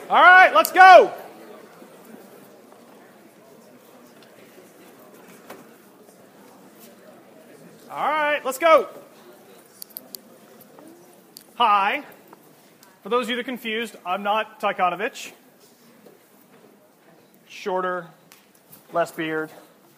All right, let's go. All right, let's go. Hi. For those of you that are confused, I'm not Tykanovich. Shorter, less beard.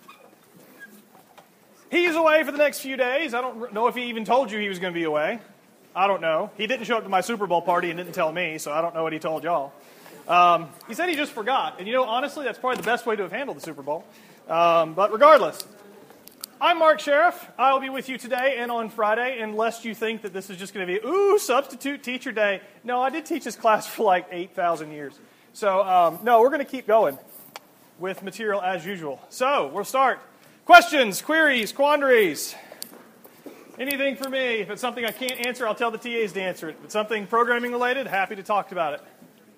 He's away for the next few days. I don't know if he even told you he was going to be away. I don't know. He didn't show up to my Super Bowl party and didn't tell me, so I don't know what he told y'all. He said he just forgot. And honestly, that's probably the best way to have handled the Super Bowl. But regardless, I'm Mark Sheriff. I will be with you today and on Friday, unless you think that this is just going to be, substitute teacher day. No, I did teach this class for like 8,000 years. So, no, we're going to keep going with material as usual. So, we'll start. Questions, queries, quandaries. Anything for me. If it's something I can't answer, I'll tell the TAs to answer it. If it's something programming related, happy to talk about it.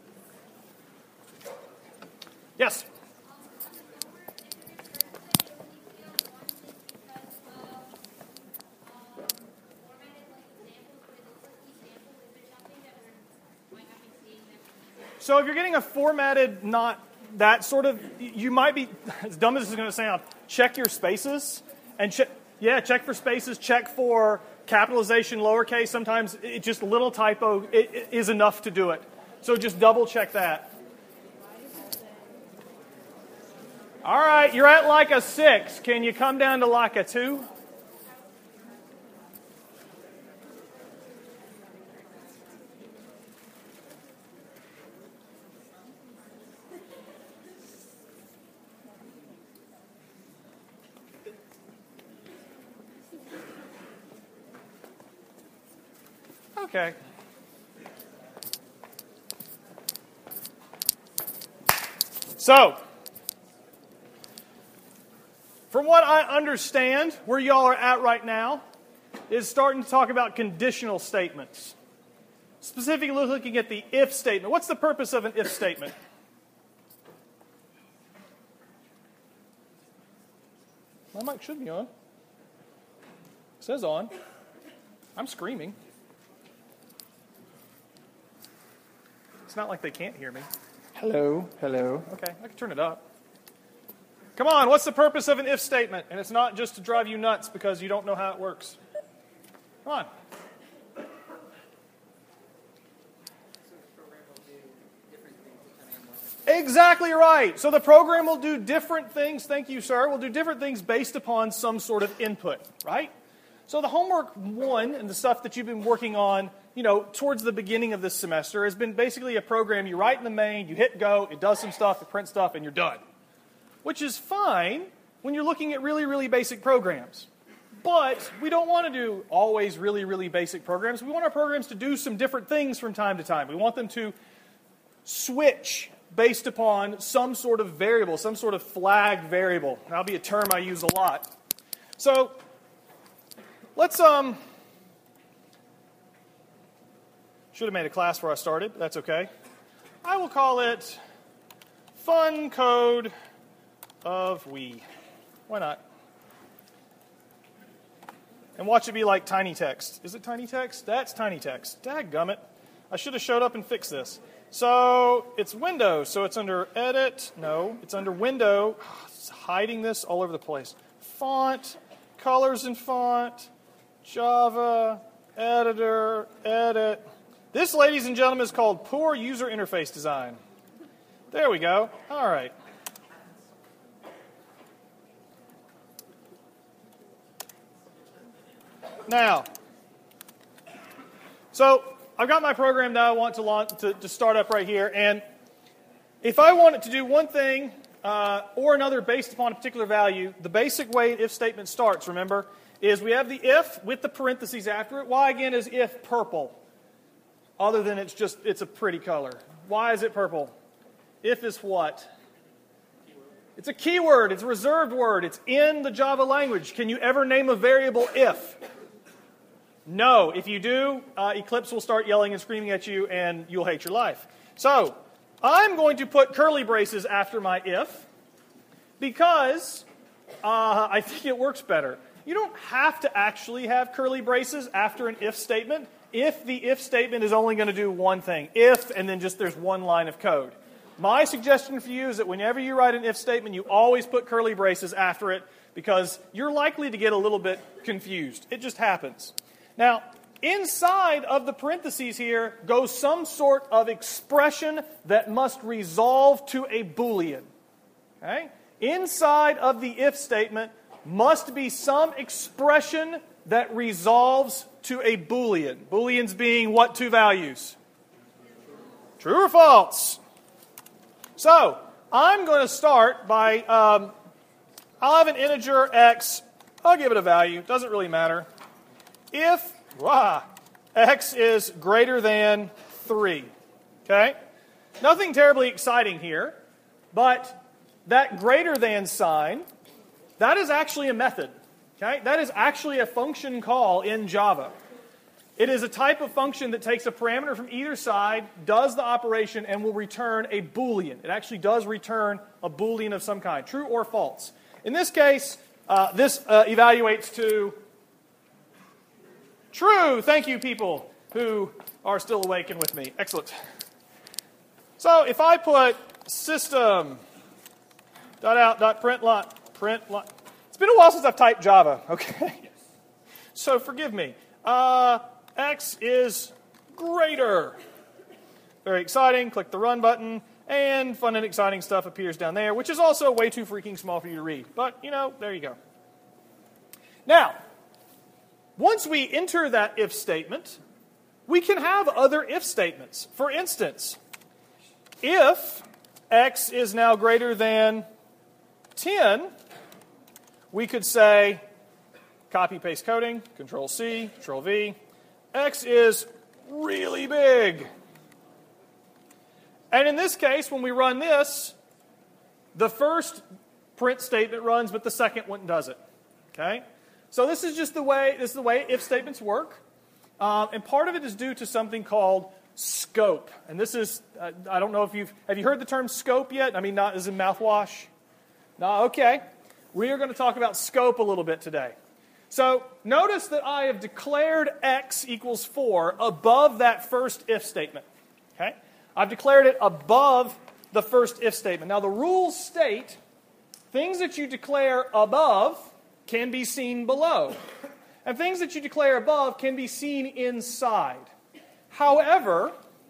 Yes? So if you're getting a formatted, not that sort of, you might be, as dumb as this is going to sound, check your spaces and check for spaces, check for capitalization, lowercase. Sometimes just a little typo is enough to do it. So just double check that. All right, you're at like a 6. Can you come down to like a 2? Okay. So, from what I understand, where y'all are at right now is starting to talk about conditional statements. Specifically looking at the if statement. What's the purpose of an if statement? My mic should be on. It says on. I'm screaming. It's not like they can't hear me. Hello, hello. Okay, I can turn it up. Come on, what's the purpose of an if statement? And it's not just to drive you nuts because you don't know how it works. Come on. Exactly right. So the program will do different things, thank you, sir, will do different things based upon some sort of input, right? So the homework 1 and the stuff that you've been working on, towards the beginning of this semester has been basically a program you write in the main, you hit go, it does some stuff, it prints stuff, and you're done. Which is fine when you're looking at really, really basic programs. But we don't want to do always really, really basic programs. We want our programs to do some different things from time to time. We want them to switch based upon some sort of variable, some sort of flagged variable. That'll be a term I use a lot. So, let's, should have made a class where I started, but that's okay. I will call it Fun Code of We. Why not? And watch it be like tiny text. Is it tiny text? That's tiny text. Dadgummit. I should have showed up and fixed this. So it's Windows. So it's under Edit. No, it's under Window. It's hiding this all over the place. Font, colors and font, Java, Editor, Edit. This, ladies and gentlemen, is called Poor User Interface Design. There we go. All right. Now, so I've got my program that I want to launch to start up right here, and if I want it to do one thing or another based upon a particular value, the basic way an if statement starts, remember, is we have the if with the parentheses after it. Why again is if purple? Other than it's a pretty color. Why is it purple? If is what? It's a keyword. It's a reserved word. It's in the Java language. Can you ever name a variable if? No. If you do, Eclipse will start yelling and screaming at you, and you'll hate your life. So, I'm going to put curly braces after my if, because I think it works better. You don't have to actually have curly braces after an if statement. if the if statement is only going to do one thing. If, and then just there's one line of code. My suggestion for you is that whenever you write an if statement, you always put curly braces after it because you're likely to get a little bit confused. It just happens. Now, inside of the parentheses here goes some sort of expression that must resolve to a Boolean. Okay? Inside of the if statement must be some expression that resolves to a Boolean. Booleans being what two values? True or false? So, I'm going to start by, I'll have an integer x, I'll give it a value, doesn't really matter. If x is greater than 3, okay? Nothing terribly exciting here, but that greater than sign, that is actually a method, okay? That is actually a function call in Java. It is a type of function that takes a parameter from either side, does the operation, and will return a Boolean. It actually does return a Boolean of some kind, true or false. In this case, this evaluates to true. Thank you, people who are still awake and with me. Excellent. So if I put system.out.println, it's been a while since I've typed Java, okay? So forgive me. X is greater. Very exciting. Click the run button, and fun and exciting stuff appears down there, which is also way too freaking small for you to read. But, there you go. Now, once we enter that if statement, we can have other if statements. For instance, if x is now greater than 10, we could say, copy-paste coding, Control-C, Control-V, x is really big. And in this case, when we run this, the first print statement runs, but the second one doesn't. Okay? So this is the way if statements work. And part of it is due to something called scope. And this is, I don't know if have you heard the term scope yet? I mean, not as in mouthwash? No, okay. We are going to talk about scope a little bit today. So notice that I have declared x equals 4 above that first if statement. Okay? I've declared it above the first if statement. Now the rules state things that you declare above can be seen below. And things that you declare above can be seen inside. However,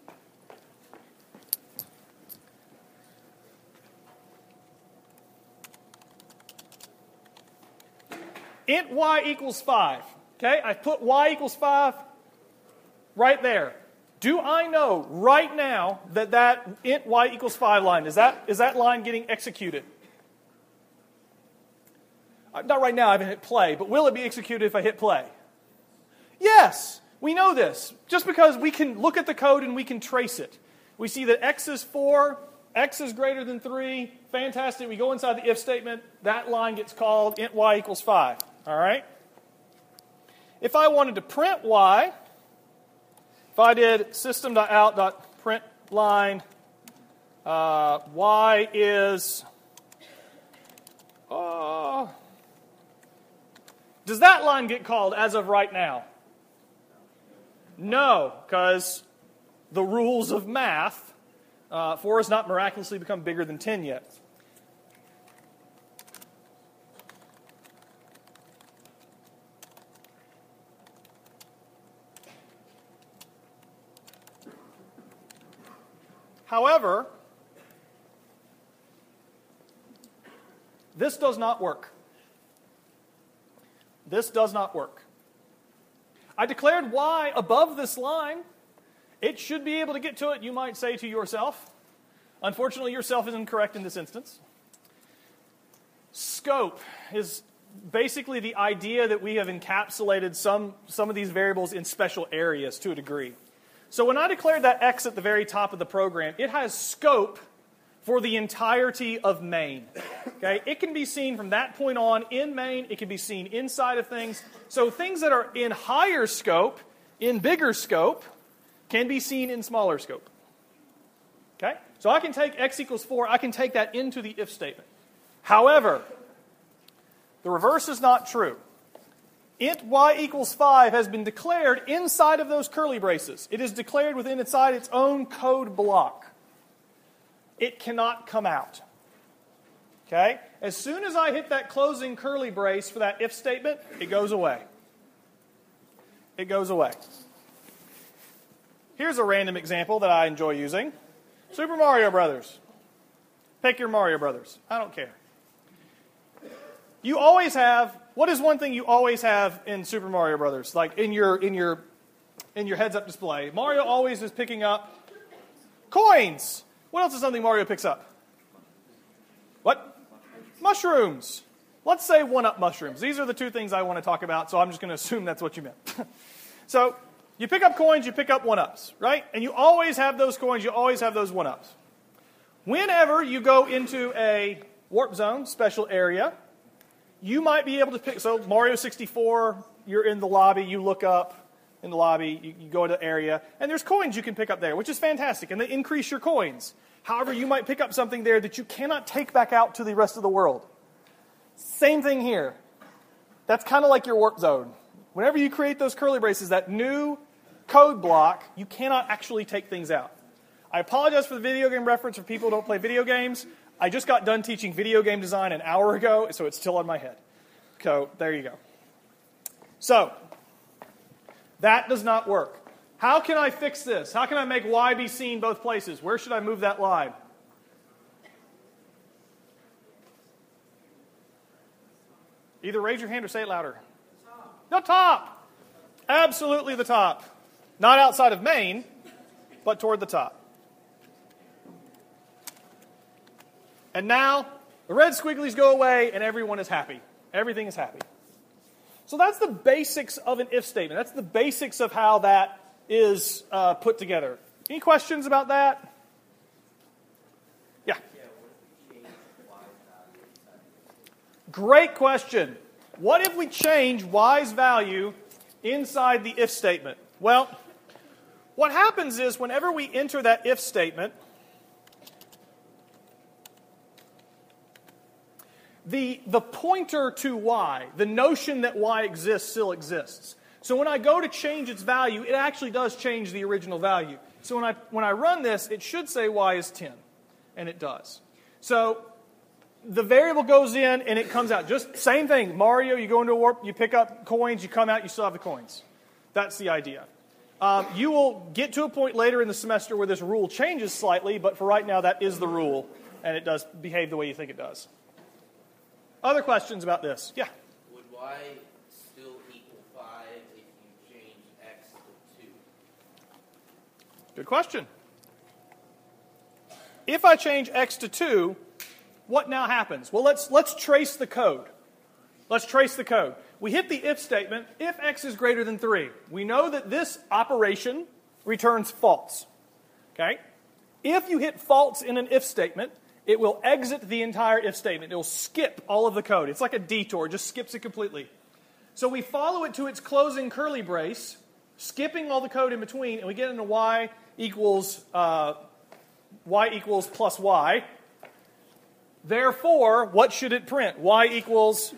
int y equals 5. Okay, I put y equals 5 right there. Do I know right now that int y equals 5 line, is that line getting executed? Not right now, I haven't hit play, but will it be executed if I hit play? Yes, we know this. Just because we can look at the code and we can trace it. We see that x is 4, x is greater than 3, fantastic. We go inside the if statement, that line gets called, int y equals 5. All right? If I wanted to print y, if I did system.out.println y is, does that line get called as of right now? No, because the rules of math, 4 has not miraculously become bigger than 10 yet. However, this does not work. This does not work. I declared y above this line. It should be able to get to it, you might say to yourself. Unfortunately, yourself is incorrect in this instance. Scope is basically the idea that we have encapsulated some of these variables in special areas to a degree. So when I declared that x at the very top of the program, it has scope for the entirety of main. Okay? It can be seen from that point on in main. It can be seen inside of things. So things that are in higher scope, in bigger scope, can be seen in smaller scope. Okay? So I can take x equals 4. I can take that into the if statement. However, the reverse is not true. int y equals 5 has been declared inside of those curly braces. It is declared inside its own code block. It cannot come out. Okay? As soon as I hit that closing curly brace for that if statement, it goes away. It goes away. Here's a random example that I enjoy using. Super Mario Brothers. Pick your Mario Brothers. I don't care. You always have, what is one thing you always have in Super Mario Brothers? Like in your heads-up display. Mario always is picking up coins. What else is something Mario picks up? What? Mushrooms. Let's say one-up mushrooms. These are the two things I want to talk about, so I'm just going to assume that's what you meant. So, you pick up coins, you pick up one-ups, right? And you always have those coins, you always have those one-ups. Whenever you go into a warp zone, special area, you might be able to pick, so Mario 64, you're in the lobby, you look up in the lobby, you go to the area, and there's coins you can pick up there, which is fantastic, and they increase your coins. However, you might pick up something there that you cannot take back out to the rest of the world. Same thing here. That's kind of like your warp zone. Whenever you create those curly braces, that new code block, you cannot actually take things out. I apologize for the video game reference for people who don't play video games. I just got done teaching video game design an hour ago, so it's still on my head. So, there you go. So, that does not work. How can I fix this? How can I make y be seen both places? Where should I move that line? Either raise your hand or say it louder. The top. Absolutely the top. Not outside of main, but toward the top. And now, the red squigglies go away and everyone is happy. Everything is happy. So that's the basics of an if statement. That's the basics of how that is put together. Any questions about that? Yeah. Great question. What if we change y's value inside the if statement? Well, what happens is whenever we enter that if statement, the pointer to y, the notion that y exists, still exists. So when I go to change its value, it actually does change the original value. So when I run this, it should say y is 10, and it does. So the variable goes in and it comes out. Just same thing. Mario, you go into a warp, you pick up coins, you come out, you still have the coins. That's the idea. You will get to a point later in the semester where this rule changes slightly, but for right now, that is the rule, and it does behave the way you think it does. Other questions about this? Yeah? Would y still equal 5 if you change x to 2? Good question. If I change x to 2, what now happens? Well, let's trace the code. Let's trace the code. We hit the if statement, if x is greater than 3. We know that this operation returns false. Okay? If you hit false in an if statement, it will exit the entire if statement. It will skip all of the code. It's like a detour, just skips it completely. So we follow it to its closing curly brace, skipping all the code in between, and we get into y equals plus y. Therefore, what should it print? Y equals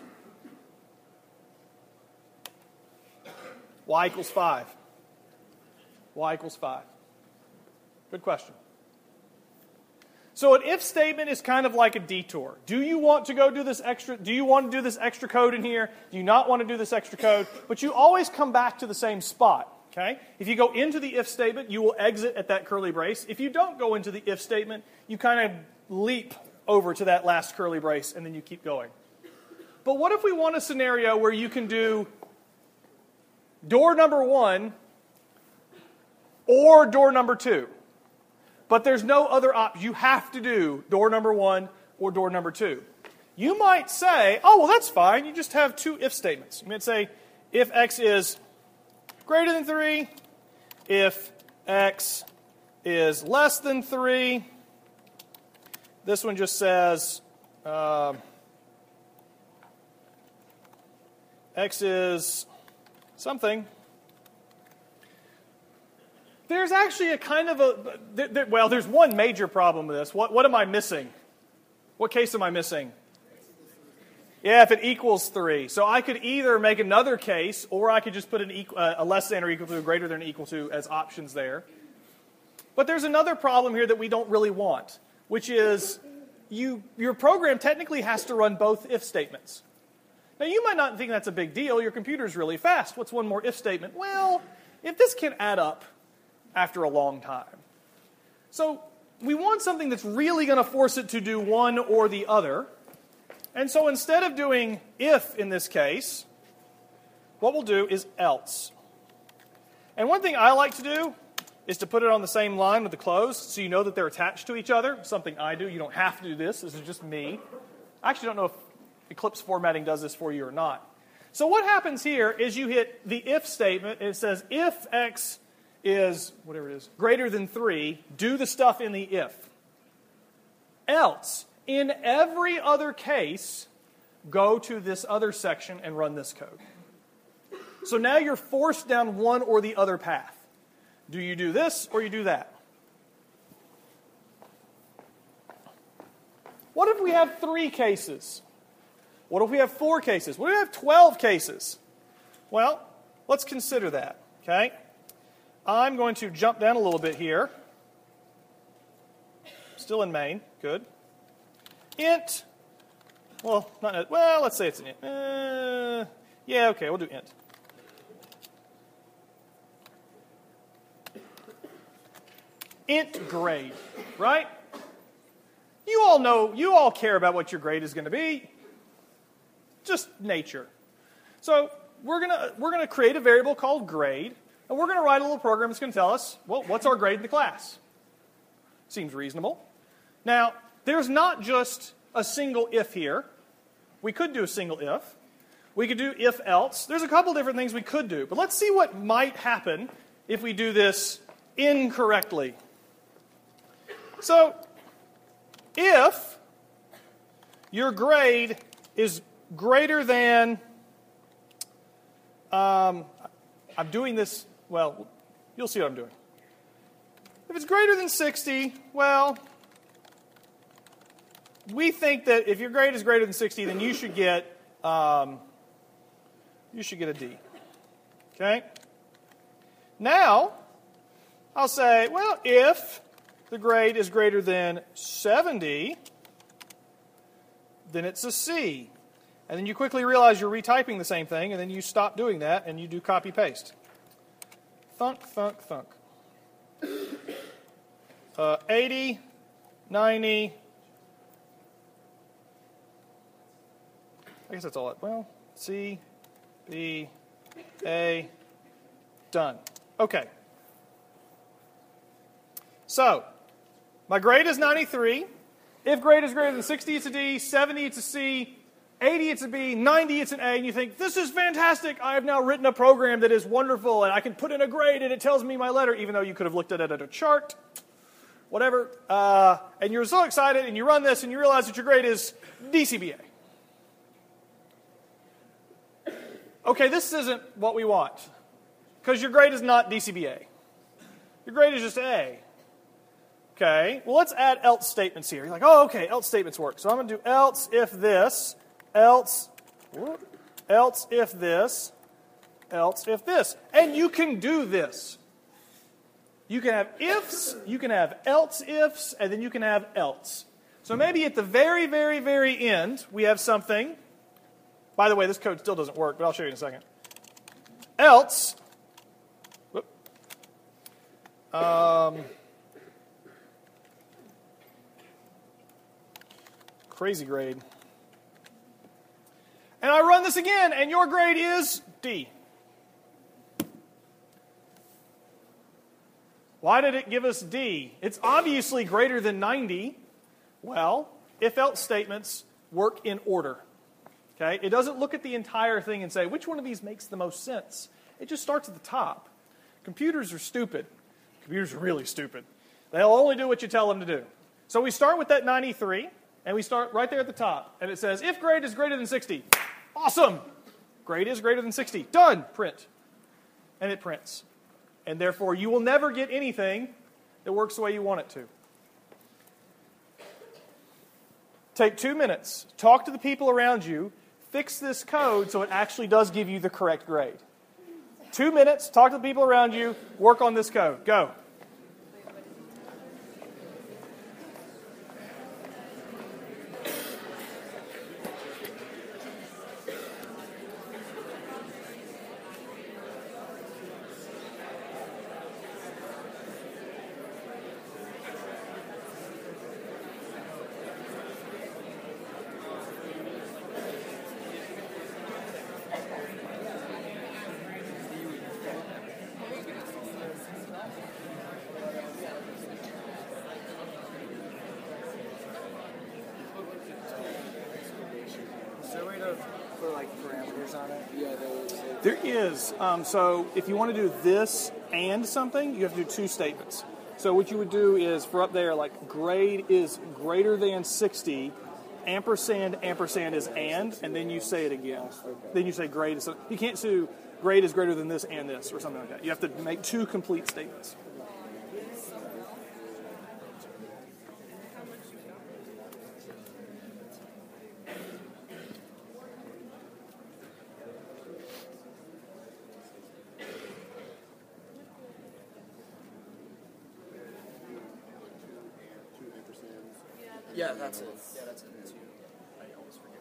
5. Y equals 5. Good question. So an if statement is kind of like a detour. Do you want to go do this extra? Do you want to do this extra code in here? Do you not want to do this extra code? But you always come back to the same spot. Okay? If you go into the if statement, you will exit at that curly brace. If you don't go into the if statement, you kind of leap over to that last curly brace, and then you keep going. But what if we want a scenario where you can do door number 1 or door number 2? But there's no other option. You have to do door number 1 or door number 2. You might say, oh, well, that's fine. You just have 2 if statements. You might say, if x is greater than 3, if x is less than 3. This one just says x is something. There's actually a kind of there's one major problem with this. What am I missing? What case am I missing? Yeah, if it equals 3. So I could either make another case, or I could just put a less than or equal to, greater than or equal to as options there. But there's another problem here that we don't really want, which is your program technically has to run both if statements. Now, you might not think that's a big deal. Your computer's really fast. What's one more if statement? Well, if this can add up after a long time. So we want something that's really going to force it to do one or the other. And so instead of doing if in this case, what we'll do is else. And one thing I like to do is to put it on the same line with the close so you know that they're attached to each other, something I do. You don't have to do this. This is just me. I actually don't know if Eclipse formatting does this for you or not. So what happens here is you hit the if statement, and it says if x is, whatever it is, greater than 3, do the stuff in the if. Else, in every other case, go to this other section and run this code. So now you're forced down one or the other path. Do you do this or you do that? What if we have 3 cases? What if we have 4 cases? What if we have 12 cases? Well, let's consider that, okay? I'm going to jump down a little bit here. Still in main, good. Int, well, let's say it's an int. Yeah, okay, we'll do int. Int grade, right? You all know, you all care about what your grade is going to be. Just nature. So we're gonna create a variable called grade, and we're going to write a little program that's going to tell us, well, what's our grade in the class? Seems reasonable. Now, there's not just a single if here. We could do a single if. We could do if else. There's a couple different things we could do, but let's see what might happen if we do this incorrectly. So, if your grade is greater than, I'm doing this, well, you'll see what I'm doing. If it's greater than 60, well, we think that if your grade is greater than 60, then you should get a D. Okay? Now, I'll say, well, if the grade is greater than 70, then it's a C. And then you quickly realize you're retyping the same thing, and then you stop doing that, and you do copy-paste. Thunk, thunk, thunk. 80, 90. I guess that's all it. Well, C, B, A, done. Okay. So, my grade is 93. If grade is greater than 60, it's a D. 70, it's a C. 80, it's a B. 90, it's an A. And you think, this is fantastic. I have now written a program that is wonderful, and I can put in a grade, and it tells me my letter, even though you could have looked at it at a chart. Whatever. And you're so excited, and you run this, and you realize that your grade is DCBA. Okay, this isn't what we want, because your grade is not DCBA. Your grade is just A. Okay, well, let's add else statements here. You're like, oh, okay, else statements work. So I'm going to do else if this, else if this, else if this. And you can do this. You can have ifs, you can have else ifs, and then you can have else. So maybe at the very, very, very end, we have something. By the way, this code still doesn't work, but I'll show you in a second. Else, crazy grade. And I run this again, and your grade is D. Why did it give us D? It's obviously greater than 90. Well, if-else statements work in order. Okay? It doesn't look at the entire thing and say, which one of these makes the most sense? It just starts at the top. Computers are stupid. Computers are really stupid. They'll only do what you tell them to do. So we start with that 93, and we start right there at the top. And it says, if grade is greater than 60. Awesome! Grade is greater than 60. Done! Print. And it prints. And therefore, you will never get anything that works the way you want it to. Take 2 minutes. Talk to the people around you. fix this code so it actually does give you the correct grade. 2 minutes, talk to the people around you, work on this code. Go. For like parameters on it? Yeah, There is. So if you want to do this and something, you have to do two statements. So what you would do is for up there, like grade is greater than 60, ampersand is and then you say it again. Okay. Then you say grade is, you can't do grade is greater than this and this or something like that. You have to make two complete statements. Yeah, that's it. Yeah, that's it. Too. I always forget.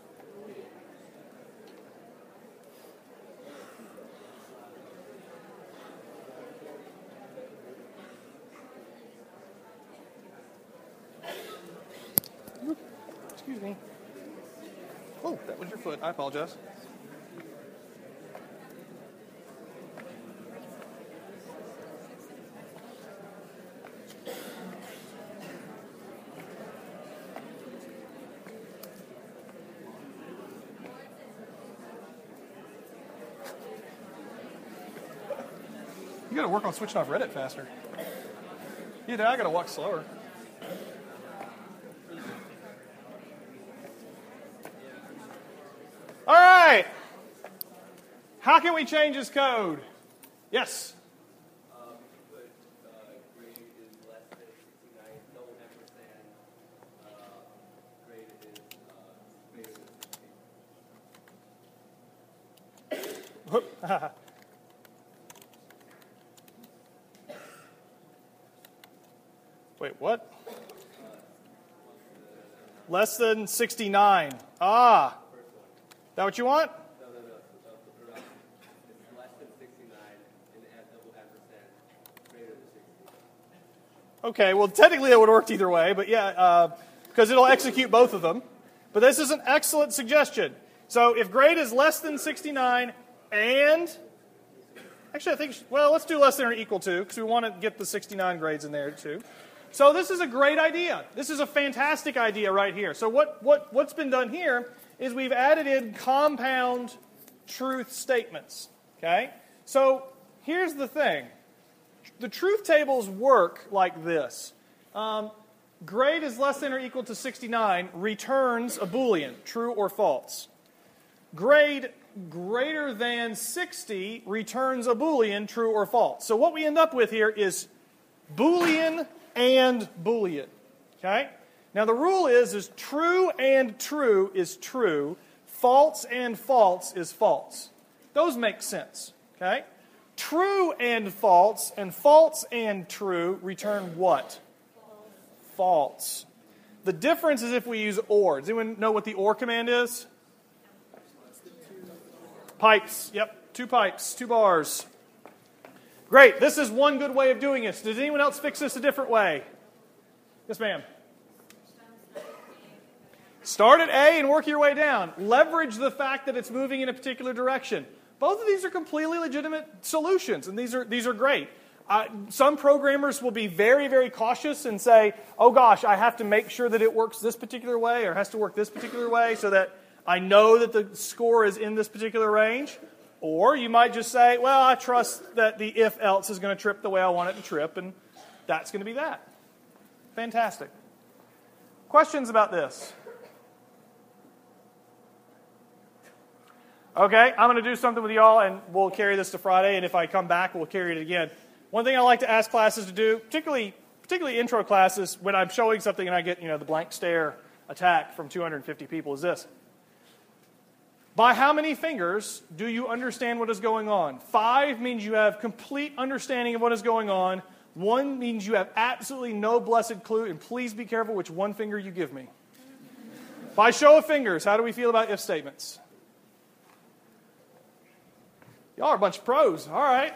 Excuse me. Oh, that was your foot. I apologize. You got to work on switching off Reddit faster. Either I got to walk slower. All right. How can we change this code? Yes. Grade is less than 69, double ampersand. Grade is greater than 60. Wait, what? Less than 69. Ah. That what you want? No. It's less than 69 and add double ampersand greater than 60. Okay, well, technically that would have worked either way, but yeah, because it'll execute both of them. But this is an excellent suggestion. So if grade is less than 69 and... Actually, I think... Well, let's do less than or equal to, because we want to get the 69 grades in there, too. So this is a great idea. This is a fantastic idea right here. So what's been done here is we've added in compound truth statements. Okay? So here's the thing. The truth tables work like this. Grade is less than or equal to 69 returns a Boolean, true or false. Grade greater than 60 returns a Boolean, true or false. So what we end up with here is Boolean and Boolean. Okay? Now the rule is true and true is true, false and false is false. Those make sense. Okay? True and false and true return what? False. The difference is if we use OR. Does anyone know what the OR command is? Pipes. Yep, 2 pipes, 2 bars. Great. This is one good way of doing this. Does anyone else fix this a different way? Yes, ma'am. Start at A and work your way down. Leverage the fact that it's moving in a particular direction. Both of these are completely legitimate solutions, and these are great. Some programmers will be very, very cautious and say, oh gosh, I have to make sure that it works this particular way or has to work this particular way so that I know that the score is in this particular range. Or you might just say, well, I trust that the if-else is going to trip the way I want it to trip, and that's going to be that. Fantastic. Questions about this? Okay, I'm going to do something with y'all, and we'll carry this to Friday, and if I come back, we'll carry it again. One thing I like to ask classes to do, particularly intro classes, when I'm showing something and I get the blank stare attack from 250 people, is this. By how many fingers do you understand what is going on? 5 means you have complete understanding of what is going on. 1 means you have absolutely no blessed clue, and please be careful which one finger you give me. By show of fingers, how do we feel about if statements? Y'all are a bunch of pros. All right.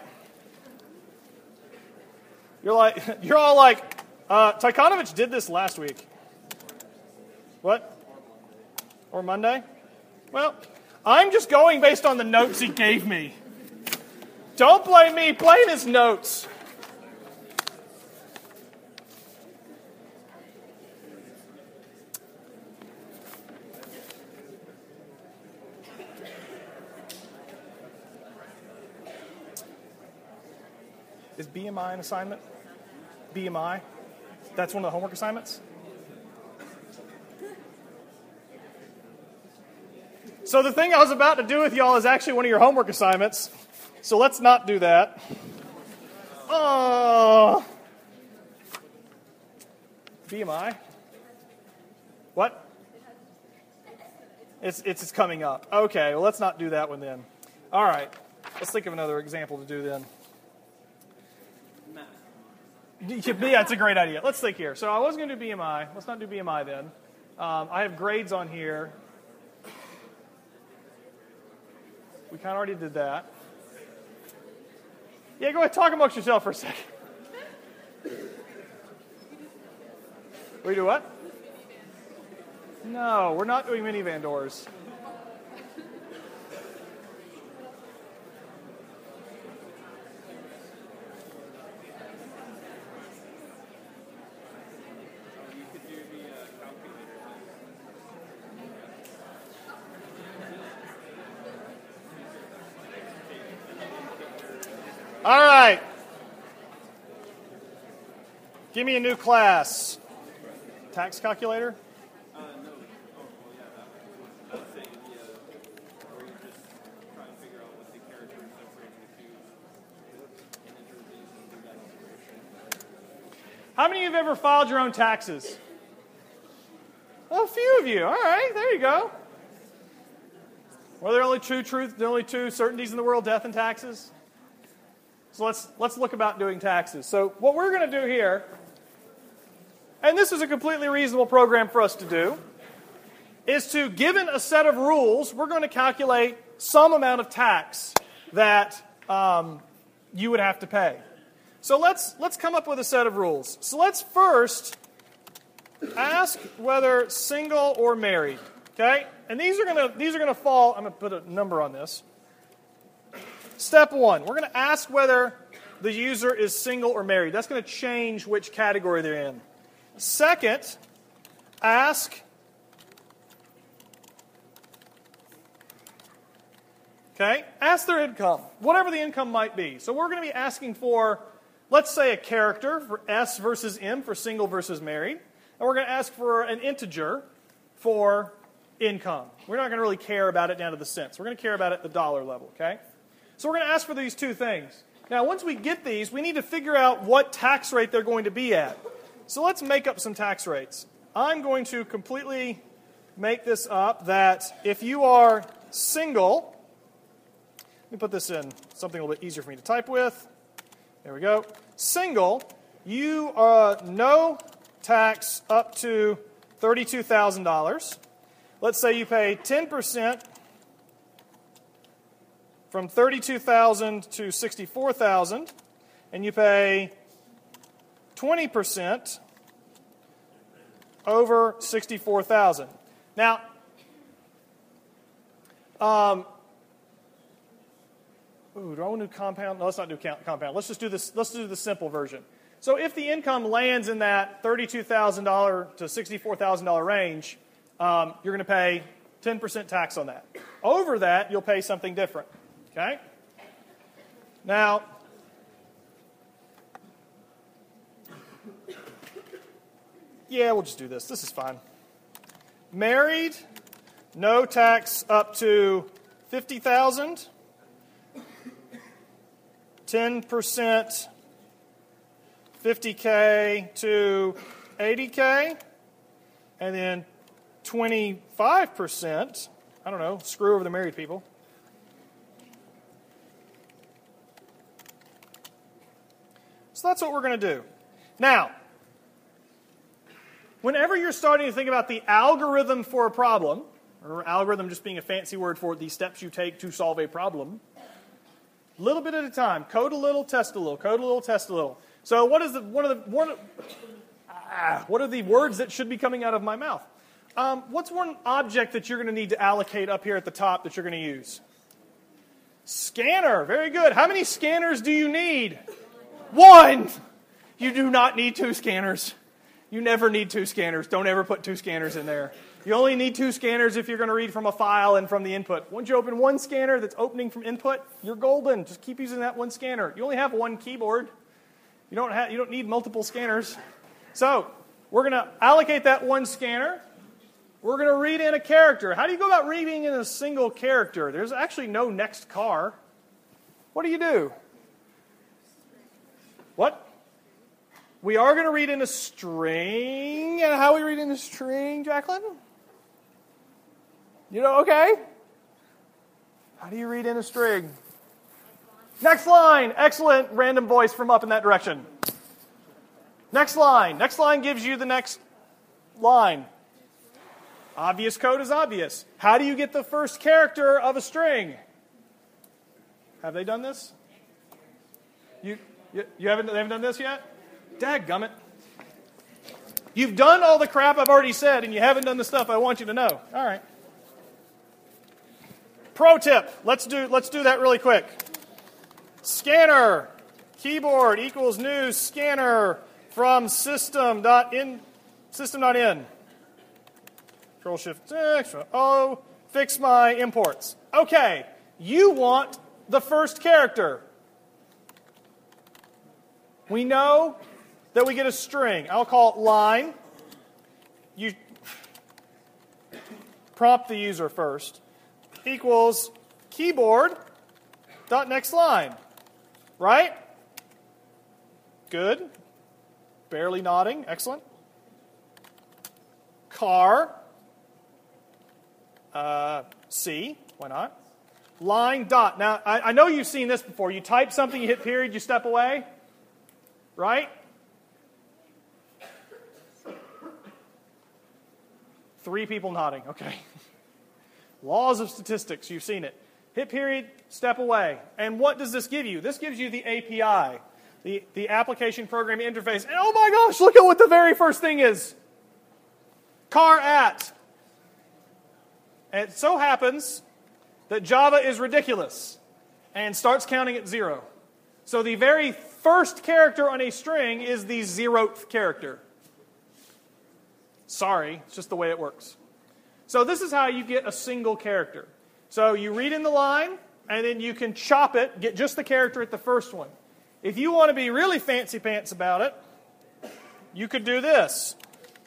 You're all like, Tykonovich did this last week. What? Or Monday? Well, I'm just going based on the notes he gave me. Don't blame me, blame his notes. Is BMI an assignment? BMI? That's one of the homework assignments? So the thing I was about to do with y'all is actually one of your homework assignments. So let's not do that. Oh. BMI? What? It's coming up. Okay, well let's not do that one then. All right. Let's think of another example to do then. Yeah, it's a great idea. Let's think here. So I was going to do BMI. Let's not do BMI then. I have grades on here. We kind of already did that. Yeah, go ahead. Talk amongst yourself for a second. We do what? No, we're not doing minivan doors. All right. Give me a new class. Tax calculator? No. Oh, well, yeah, that one. I was saying, where you're just trying to figure out what the character is separating the two integers and do that operation. How many of you have ever filed your own taxes? Well, a few of you. All right, there you go. Well, there are only two certainties in the world, death and taxes. So let's look about doing taxes. So what we're going to do here, and this is a completely reasonable program for us to do, is to, given a set of rules, we're going to calculate some amount of tax that you would have to pay. So let's come up with a set of rules. So let's first ask whether single or married. Okay? And these are going to fall. I'm going to put a number on this. Step 1, we're going to ask whether the user is single or married. That's going to change which category they're in. Second, ask their income, whatever the income might be. So we're going to be asking for, let's say, a character for S versus M for single versus married. And we're going to ask for an integer for income. We're not going to really care about it down to the cents. We're going to care about it at the dollar level, okay? So we're going to ask for these two things. Now, once we get these, we need to figure out what tax rate they're going to be at. So let's make up some tax rates. I'm going to completely make this up that if you are single, let me put this in something a little bit easier for me to type with. There we go. Single, you are no tax up to $32,000. Let's say you pay 10% from $32,000 to $64,000, and you pay 20% over $64,000. Now, do I want to do compound? No, let's not do compound. Let's just do this. Let's do the simple version. So if the income lands in that $32,000 to $64,000 range, you're going to pay 10% tax on that. Over that, you'll pay something different. Okay? Now, yeah, we'll just do this. This is fine. Married, no tax up to $50,000. 10%, $50K to $80K, and then 25% I don't know, screw over the married people. So that's what we're going to do. Now, whenever you're starting to think about the algorithm for a problem, or algorithm just being a fancy word for the steps you take to solve a problem, a little bit at a time, code a little, test a little, code a little, test a little. So what are the words that should be coming out of my mouth? What's one object that you're going to need to allocate up here at the top that you're going to use? Scanner. Very good. How many scanners do you need? One. You do not need 2 scanners. You never need 2 scanners. Don't ever put 2 scanners in there. You only need 2 scanners if you're going to read from a file and from the input. Once you open one scanner that's opening from input, you're golden. Just keep using that one scanner. You only have one keyboard. You don't need multiple scanners. So we're going to allocate that one scanner. We're going to read in a character. How do you go about reading in a single character? There's actually no next car. What do? What? We are going to read in a string. And how we read in a string, Jacqueline? Okay. How do you read in a string? Next line. Excellent. Random voice from up in that direction. Next line. Next line gives you the next line. Obvious code is obvious. How do you get the first character of a string? Have they done this? They haven't done this yet? Dadgummit. You've done all the crap I've already said, and you haven't done the stuff I want you to know. All right. Pro tip. Let's do that really quick. Scanner. Keyboard equals new scanner from system.in. Control-Shift-O. Fix my imports. Okay. You want the first character. We know that we get a string. I'll call it line. You prompt the user first. Equals keyboard dot next line. Right? Good. Barely nodding. Excellent. Car. C. Why not? Line dot. Now, I know you've seen this before. You type something, you hit period, you step away. Right? 3 people nodding. Okay. Laws of statistics. You've seen it. Hit period, step away. And what does this give you? This gives you the API, the application programming interface. And oh my gosh, look at what the very first thing is. Car at. And it so happens that Java is ridiculous and starts counting at 0. So the very first character on a string is the 0th character. Sorry, it's just the way it works. So this is how you get a single character. So you read in the line, and then you can chop it, get just the character at the first one. If you want to be really fancy pants about it, you could do this.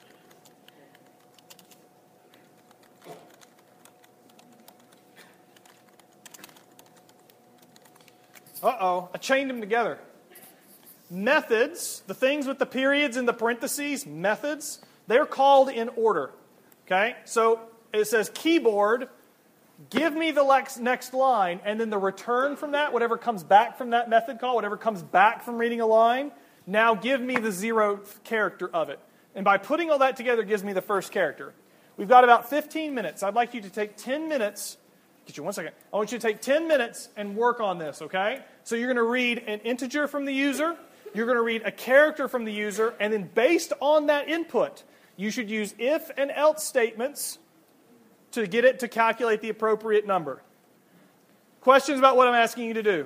Uh-oh, I chained them together. Methods, the things with the periods and the parentheses, methods, they're called in order. Okay? So it says keyboard, give me the next line, and then the return from that, whatever comes back from that method call, whatever comes back from reading a line, now give me the 0th character of it. And by putting all that together gives me the first character. We've got about 15 minutes. I'd like you to take 10 minutes. Get you 1 second. I want you to take 10 minutes and work on this, okay? So you're going to read an integer from the user. You're going to read a character from the user. And then based on that input, you should use if and else statements to get it to calculate the appropriate number. Questions about what I'm asking you to do?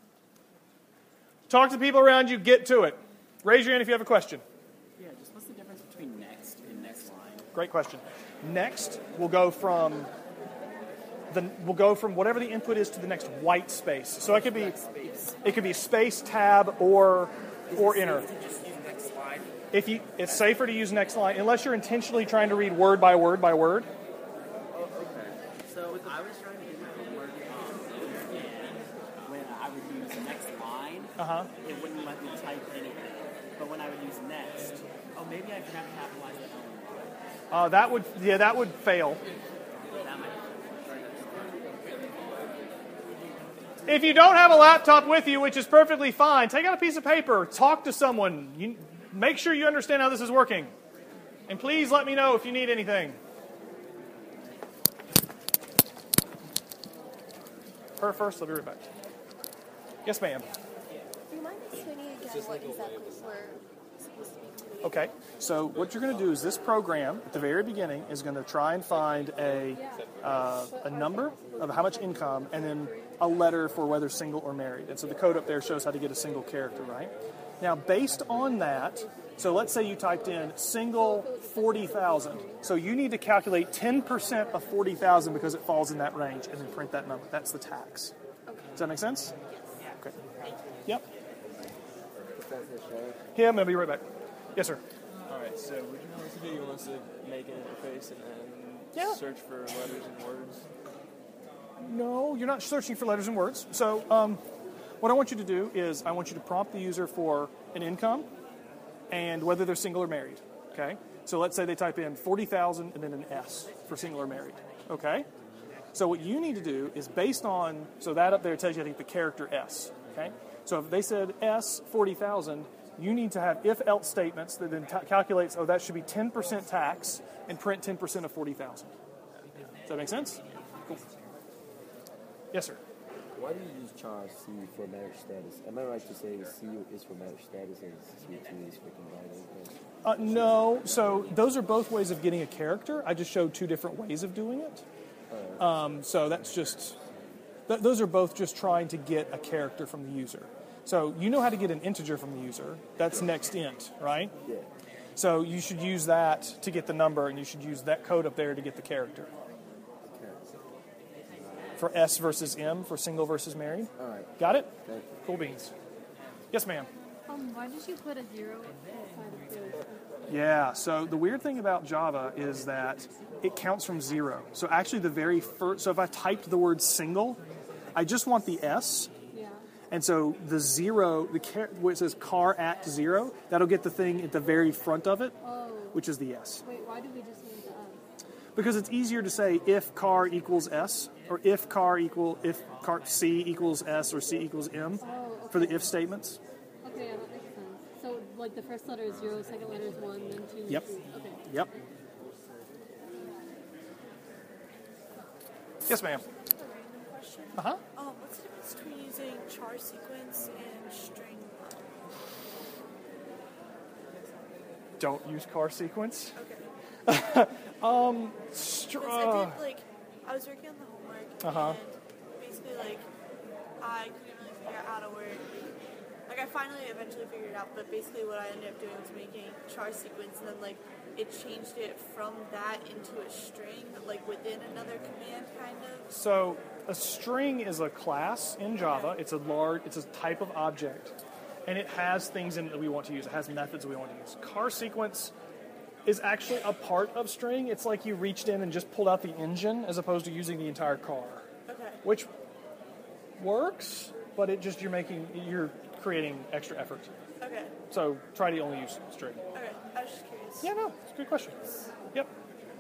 Talk to people around you. Get to it. Raise your hand if you have a question. Yeah, just what's the difference between next and next line? Great question. Next will go from whatever the input is to the next white space. So it could be space, tab, or enter. Just use next line. It's safer to use next line unless you're intentionally trying to read word by word by word. Oh, okay. So I was trying to do my homework, and when I would use next line, it wouldn't let me type anything. But when I would use next, maybe I forgot to capitalize the L. That would fail. That might be. If you don't have a laptop with you, which is perfectly fine, take out a piece of paper, talk to someone, make sure you understand how this is working. And please let me know if you need anything. Her first, I'll be right back. Yes, ma'am. Do you mind explaining again what exactly we're supposed to be doing? Okay, so what you're going to do is this program, at the very beginning, is going to try and find a number of how much income and then a letter for whether single or married. And so the code up there shows how to get a single character, right? Now, based on that, so let's say you typed in single 40,000. So you need to calculate 10% of 40,000 because it falls in that range and then print that number. That's the tax. Does that make sense? Okay. Yep. Yeah, I'm going to be right back. Yes, sir. All right. So would you want us to do? You want us to make an interface and then search for letters and words? No, you're not searching for letters and words. So what I want you to do is I want you to prompt the user for an income and whether they're single or married. Okay? So let's say they type in 40,000 and then an S for single or married. Okay? So what you need to do is based on, so that up there tells you, I think, the character S. Okay? So if they said S 40,000, you need to have if-else statements that then calculates, oh, that should be 10% tax and print 10% of 40,000. Does that make sense? Cool. Yes, sir. Why do you use char C for marriage status? Am I right to say C is for marriage status and C2 is for convital? No. So those are both ways of getting a character. I just showed two different ways of doing it. So that's just... those are both just trying to get a character from the user. So you know how to get an integer from the user. That's next int, right? Yeah. So you should use that to get the number, and you should use that code up there to get the character. For S versus M, for single versus married. All right. Got it? Thank you. Cool beans. Yes, ma'am. Why did you put a 0 inside of the... Yeah, so the weird thing about Java is that it counts from 0. So actually the very first, so if I typed the word single, I just want the S. Yeah. And so the 0, where it says car at 0, that'll get the thing at the very front of it, which is the S. Wait, why do we just need the S? Because it's easier to say if car equals S, or if car C equals S, or C equals M, for the if statements. Okay, yeah, that makes sense. So, like, the first letter is 0, second letter is 1, then 2, Yep. 3. Okay. Yep. Yes, ma'am. Question. Uh-huh. What's the difference between using char sequence and string? Don't use car sequence. Okay. I was working on the homework, and basically, I couldn't really figure out how to work. I finally eventually figured it out, but basically what I ended up doing was making char sequence, and then, it changed it from that into a string, within another command, kind of. So a string is a class in Java. It's a type of object, and it has things in it that we want to use. It has methods that we want to use. Car sequence is actually a part of string. It's like you reached in and just pulled out the engine as opposed to using the entire car. Okay. Which works, but you're creating extra effort. Okay. So try to only use string. Okay. I was just curious. Yeah, no, it's a good question. Yep.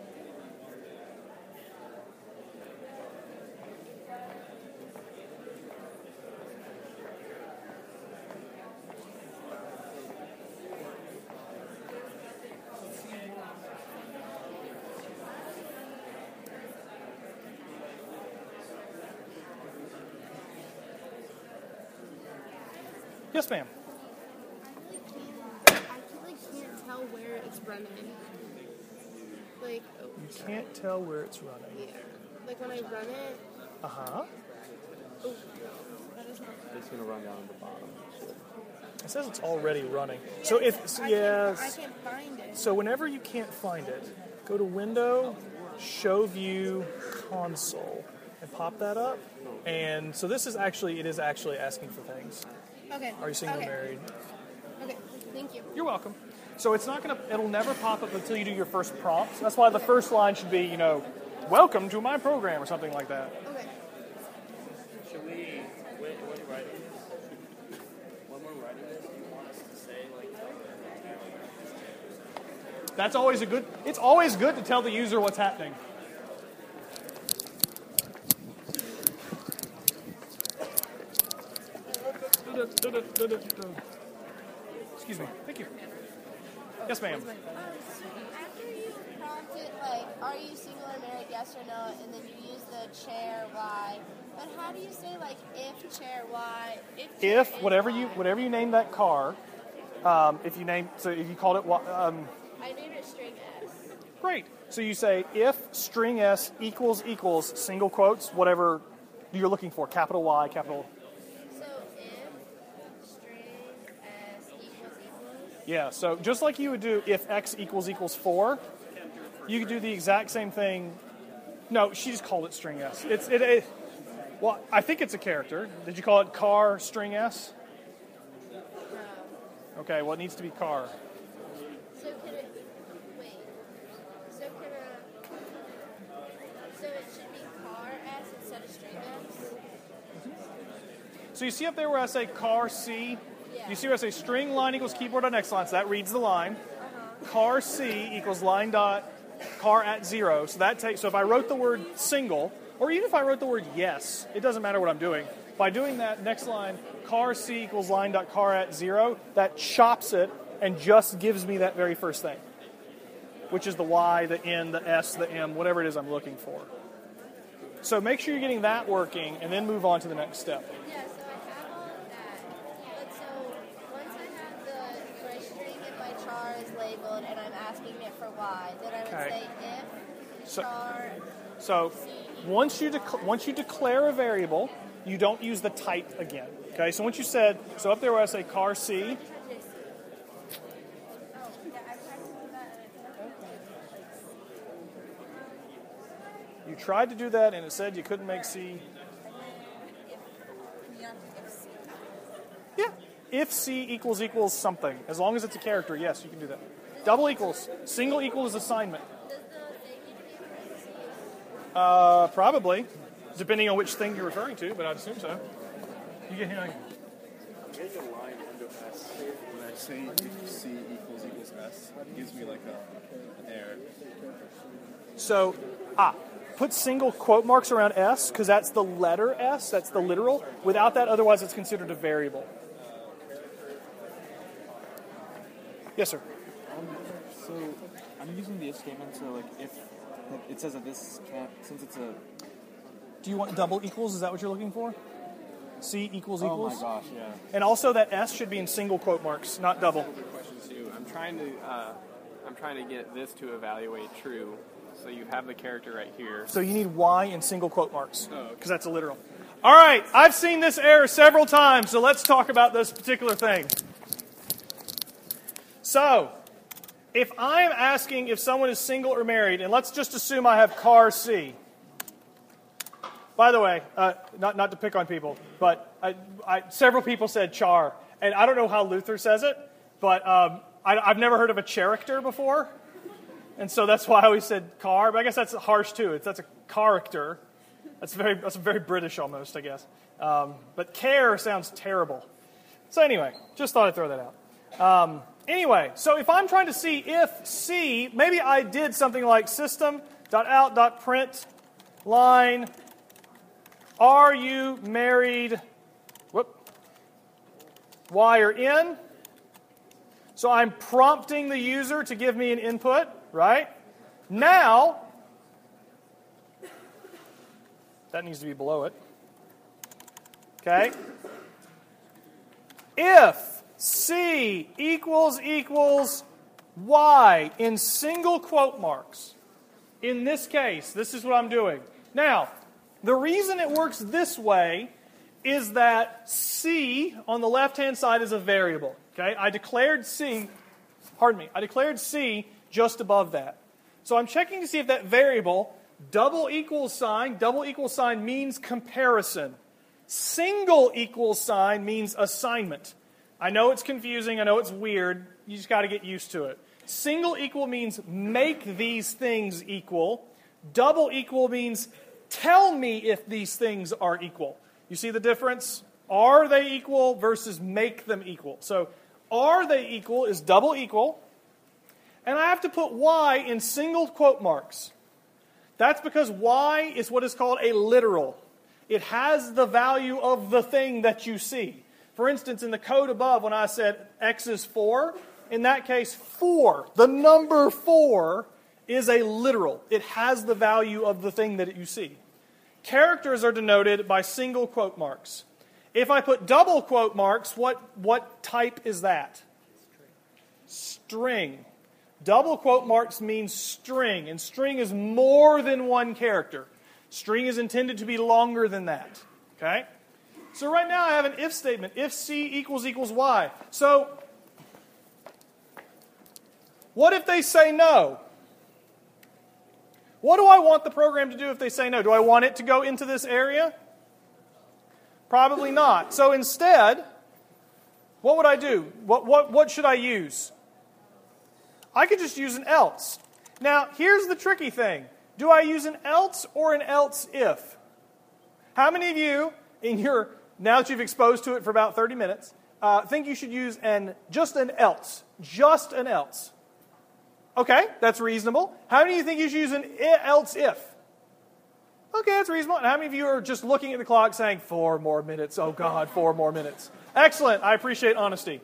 Yes, ma'am. I can't tell where it's running. You can't tell where it's running. Yeah. When I run it. Uh-huh. Oh, It's going to run down at the bottom. It says it's already running. I can't find it. So whenever you can't find it, go to Window, Show View, Console, and pop that up. And so it is actually asking for things. Okay. Are you single or Okay. married? Okay, thank you. You're welcome. So it'll never pop up until you do your first prompt. That's why the first line should be, welcome to my program or something like that. Okay. Should we, when you're writing this, when we're writing this, do you want us to say, It's always good to tell the user what's happening. Excuse me. Thank you. Yes, ma'am. So after you prompt it, like, are you single or married, yes or no, and then you use the chair Y, but how do you say, like, if chair Y, if chair If is whatever Y? you name that car, if you called it I named it string S. great. So you say if string S equals single quotes whatever you're looking for, capital Y, capital. So if string S equals. Yeah. So just like you would do if X equals 4, you could do the exact same thing. No, she just called it string S. Well, I think it's a character. Did you call it car string S? No. Okay. Well, it needs to be car. So can it, wait, so can so it should be car S instead of string S? So you see up there where I say car C? Yeah. You see where I say string line equals keyboard dot next line, so that reads the line. Car C equals line dot car at 0. So if I wrote the word single, or even if I wrote the word yes, it doesn't matter what I'm doing. By doing that next line, car C equals line dot car at 0, that chops it and just gives me that very first thing, which is the Y, the N, the S, the M, whatever it is I'm looking for. So make sure you're getting that working, and then move on to the next step. Yeah, so I have all of that. But so once I have my string and my char is labeled and I'm asking it for Y, then I would Okay. say if So- char So once you declare a variable, you don't use the type again. Okay, so once you said, so up there where I say car C, Oh, yeah, I practiced that and you tried to do that and it said you couldn't make C. if C. Yeah, if C equals something, as long as it's a character, yes, you can do that. Double equals, single equal is assignment. Does the thing need to be in parentheses? Probably, depending on which thing you're referring to, but I'd assume so. You get here. There's a line under S when I say if C equals S. It gives me like an error. So, put single quote marks around S, because that's the letter S, that's the literal. Without that, otherwise it's considered a variable. Yes, sir. So I'm using the if statement. So like if it says that this can't, since it's a. Do you want double equals? Is that what you're looking for? C equals Oh equals? my gosh, yeah. And also that S should be in single quote marks, not double. Questions too. I'm trying to get this to evaluate true. So you have the character right here. So you need Y in single quote marks, Oh, okay. because that's a literal. All right, I've seen this error several times, so let's talk about this particular thing. So, if I'm asking if someone is single or married, and let's just assume I have car C. By the way, not to pick on people, but several people said char, and I don't know how Luther says it, but I've never heard of a character before, and so that's why I always said car. But I guess that's harsh too. That's a character. That's very British almost, I guess. But care sounds terrible. So anyway, just thought I'd throw that out. Anyway, so if I'm trying to see if C, maybe I did something like system.out.print line. Are you married? Y or N? So I'm prompting the user to give me an input, right? Now, that needs to be below it. Okay? If C equals Y in single quote marks, in this case, this is what I'm doing. Now, the reason it works this way is that C on the left-hand side is a variable. Okay, I declared C just above that. So I'm checking to see if that variable, double equals sign means comparison. Single equals sign means assignment. I know it's confusing, I know it's weird, you just got to get used to it. Single equal means make these things equal. Double equal means tell me if these things are equal. You see the difference? Are they equal versus make them equal. So, are they equal is double equal. And I have to put Y in single quote marks. That's because Y is what is called a literal. It has the value of the thing that you see. For instance, in the code above, when I said x is 4, in that case, 4, the number 4, is a literal. It has the value of the thing that you see. Characters are denoted by single quote marks. If I put double quote marks, what type is that? String. Double quote marks means string, and string is more than one character. String is intended to be longer than that. Okay? So right now I have an if statement. If C equals Y. So what if they say no? What do I want the program to do if they say no? Do I want it to go into this area? Probably not. So instead, what would I do? What should I use? I could just use an else. Now, here's the tricky thing. Do I use an else or an else if? How many of you, now that you've exposed to it for about 30 minutes, think you should use just an else? Just an else. Okay, that's reasonable. How many of you think you should use an else if? Okay, that's reasonable. And how many of you are just looking at the clock saying, 4 more minutes, oh God, 4 more minutes? Excellent, I appreciate honesty.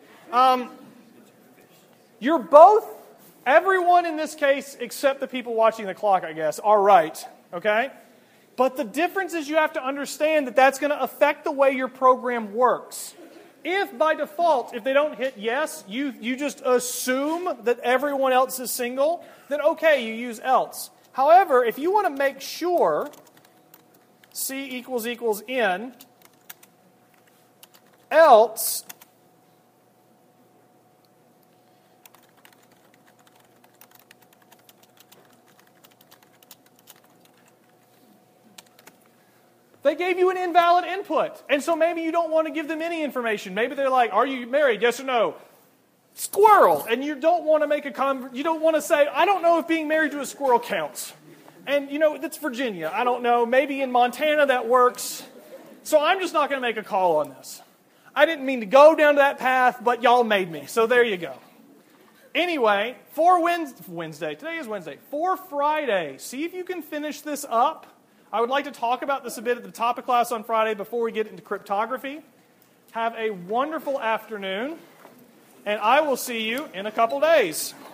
You're both, everyone in this case, except the people watching the clock, I guess, are right, okay? But the difference is you have to understand that that's going to affect the way your program works. If by default, if they don't hit yes, you just assume that everyone else is single, then okay, you use else. However, if you want to make sure C equals N, else they gave you an invalid input. And so maybe you don't want to give them any information. Maybe they're like, are you married? Yes or no? Squirrel. And you don't want to make you don't want to say, I don't know if being married to a squirrel counts. And, that's Virginia. I don't know. Maybe in Montana that works. So I'm just not going to make a call on this. I didn't mean to go down to that path, but y'all made me. So there you go. Anyway, for Wednesday, today is Wednesday, for Friday, see if you can finish this up. I would like to talk about this a bit at the top of class on Friday before we get into cryptography. Have a wonderful afternoon, and I will see you in a couple days.